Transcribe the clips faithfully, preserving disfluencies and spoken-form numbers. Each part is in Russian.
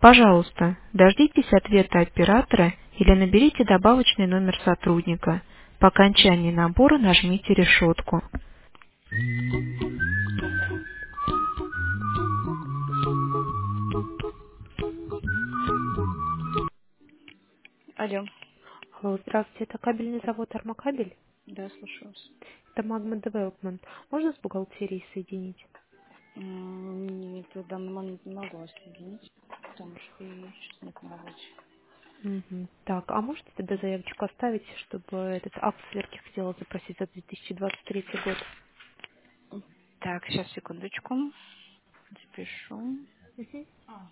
Пожалуйста, дождитесь ответа оператора или наберите добавочный номер сотрудника. По окончании набора нажмите решетку. Алло. Алло, здравствуйте, это кабельный завод «Армакабель»? Да, слушаю вас. Это Magma Development. Можно с бухгалтерией соединить? М, Нет, в данный момент не могу вас соединить, потому что ее сейчас нет на работе. Мгм. Так, а можете тогда заявочку оставить, чтобы этот акт сверки хотела запросить за две тысячи двадцать третий год? Так, сейчас, секундочку. Запишу. Мгм.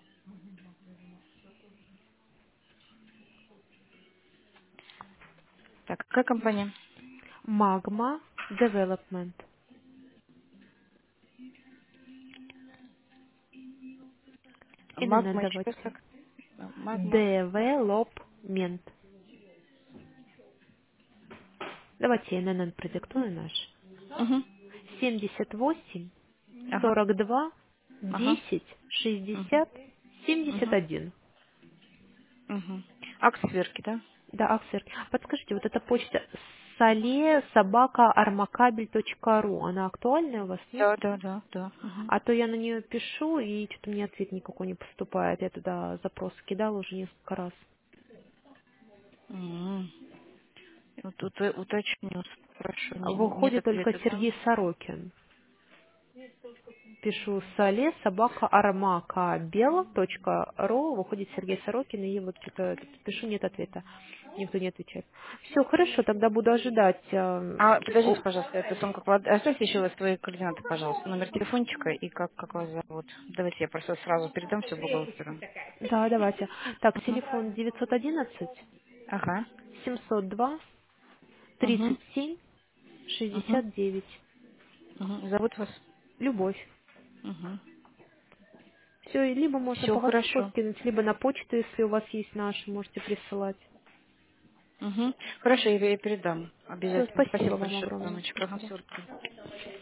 Так, какая компания? Magma Development. эн эн эн Магма, еще раз давайте. так. А, Магма. Development. Давайте эн эн эн продиктую наш. Угу. семьдесят восемь Ага. сорок два Ага. десять Угу. шестьдесят семьдесят Угу. один. Угу. Акт сверки, да? Да, Аксер. Подскажите, вот эта почта соле собака армакабель точка ру, она актуальная у вас, нет? Да, да, да, да. Угу. А то я на нее пишу, и что-то мне ответ никакой не поступает. Я туда запрос кидала уже несколько раз. М. Вот тут уточню, спрошу. Не- Нет Выходит только ответа, да? Сергей Сорокин. Пишу соле собака армакабел точка ру, выходит Сергей Сорокин, и вот что-то пишу, нет ответа. Никто не отвечает. Все, хорошо, тогда буду ожидать. э, А, о, подождите, пожалуйста, это сумка клад... Оставьте еще раз свои координаты, пожалуйста. Номер телефончика и как, как вас зовут. Давайте я просто сразу передам все бухгалтеру. Да, давайте. Так, Угу. телефон девятьсот одиннадцать Ага. семьсот два Угу. тридцать семь Угу. шестьдесят девять. Угу. Зовут вас? Любовь. Угу. Все, либо можно Все по WhatsApp хорошо. скинуть, либо на почту, если у вас есть наши, можете присылать. Угу. Хорошо, я, я передам. Все, Обязательно. спасибо Спасибо вам большое, огромное. Ромочка. Ага, Спасибо. всего доброго.